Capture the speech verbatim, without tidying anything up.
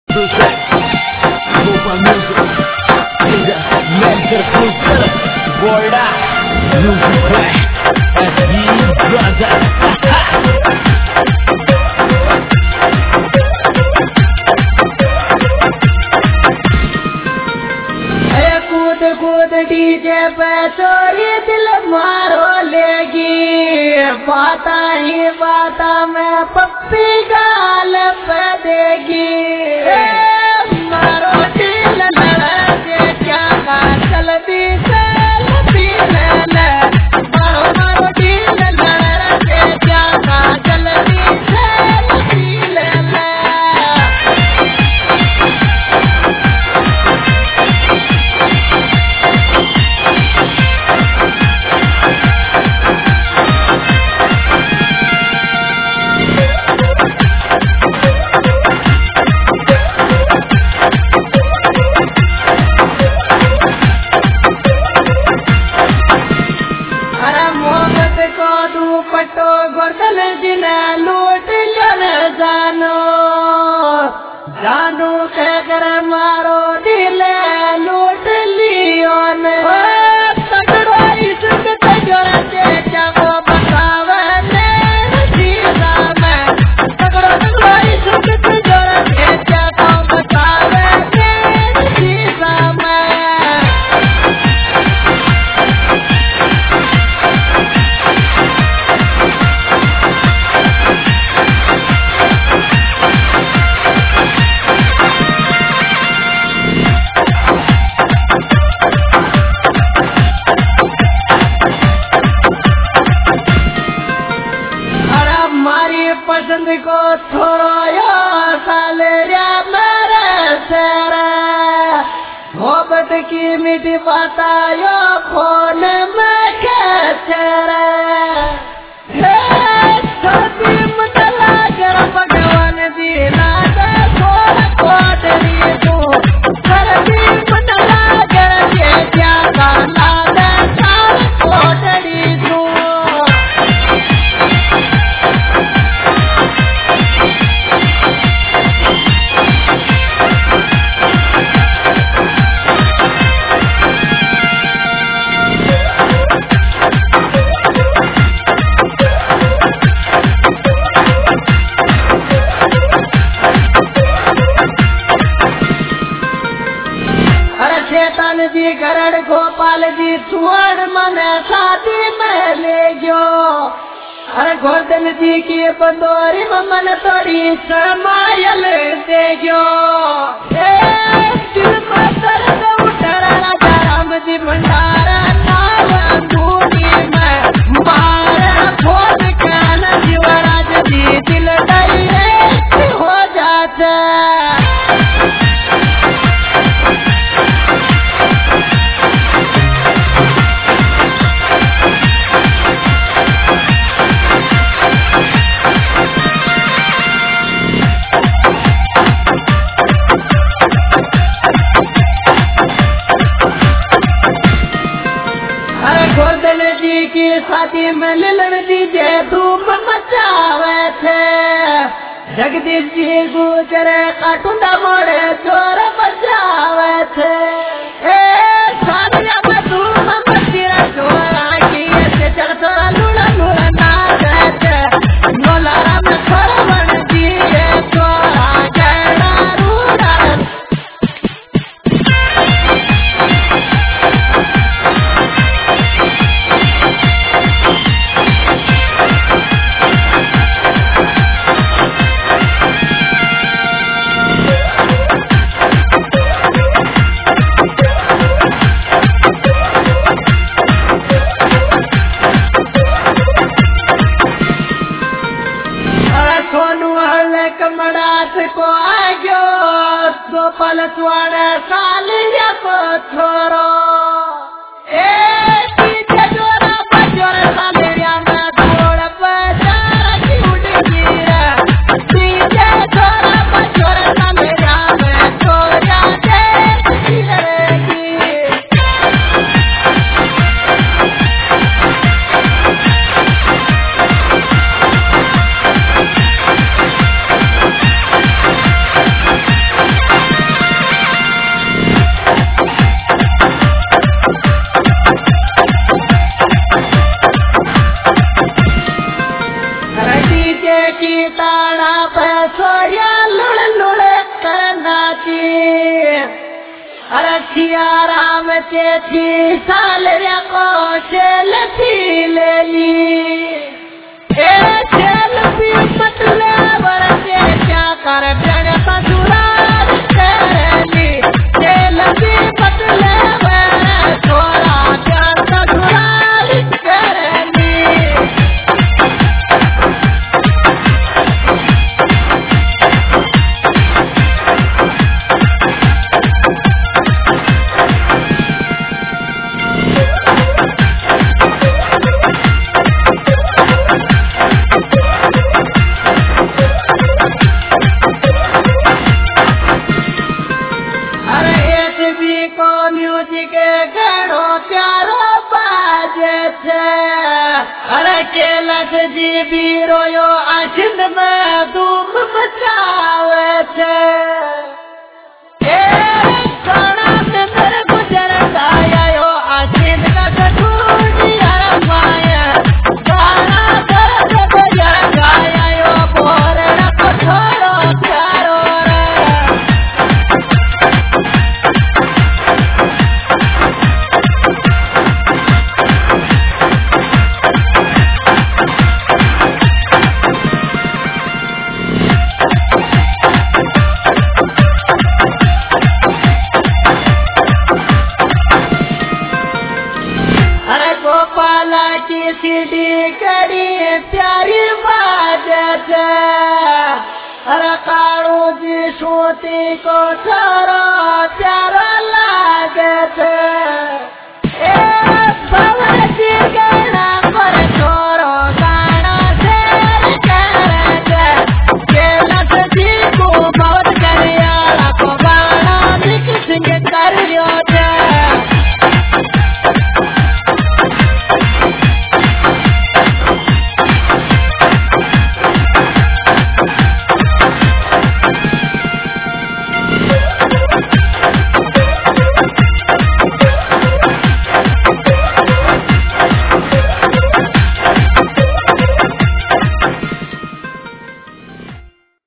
कूद कूद डीजे पे चोरी दिल मारो लेगी, बाता ही बाता में पप्पी गाल पे देगी। मारो दिल लड़के क्या का चलती चलती ले, मारो मारो दिल लड़के क्या का चलती चलती ले। पटो गोरदल जिना लूट जन जानो जानो के कर मारो दिल लूट लियो ने। तगड़ो इश्क ते जोरते जागो बतावे ने जीना में, तगड़ो तगड़ो इश्क ते जोरते जागो बतावे ने जीना में। पसंद को छोड़ो यो सालेरिया मेरे सेरा, मोहब्बत की मीठी बाता यो फोन में खेचरा। छोटी मुतला कर भगवान दीना दे थोड़ा कोटरी तू, छोटी मुतला कर के क्या गाना दे साल कोटरी तू। चेतन जी गरण गोपाल जी सुवर्ण मन शादी में ले गयो। अरे गोवर्धन जी की बंदोरी मन थोड़ी समायल दे गयो। दिल में दर्द उठरा राजा राम जी भंडारा नाव भूमि में मारा खोद कान जीवराज जी दिल डायरेक्ट हो जाता। गोवर्धन जी की शादी में लिलन दीजे धूम मचावे थे, जगदीश जी गुजरे काटुंडा मोड़े चोर बजावे थे। ए शादिया में धूम मचीरा चोरा की ऐसे चढ़ता लुड़ा लुड़ा नाचे थे, नोलारा में छोड़ बन दिए चोरा गहरा रूड़ा। कमड़ास को आगो दो पल सुआने सालिया को छोरो। ए पीछे जोरा बजोर सालिया में दौड़ बजार की उड़गी रे, पीछे जोरा बजोर सालिया में छोरा दे लड़ेगी। अरे सिया राम चेठी साल को सेल्फी ले ली ए सेल्फी मतलब वर्षे क्या कर प्रण पसुराल करनी सेल्फी मतलब थोड़ा प्रण पसुराल करनी। म्यूजिक घणो प्यारो बाजे छे अरे कैलाश जी भी रोयो आशिंद में धूम मचावे छे ए सोना नंदर गुजर गायो आशिंद का कठूरी हर माया गाना दर्द गुजर गायो बोरना कठोरो प्यारो गोपाला की सीढ़ी कड़ी प्यारी बाजत अरे काड़ू जी सोती को छोरो प्यारा लागत।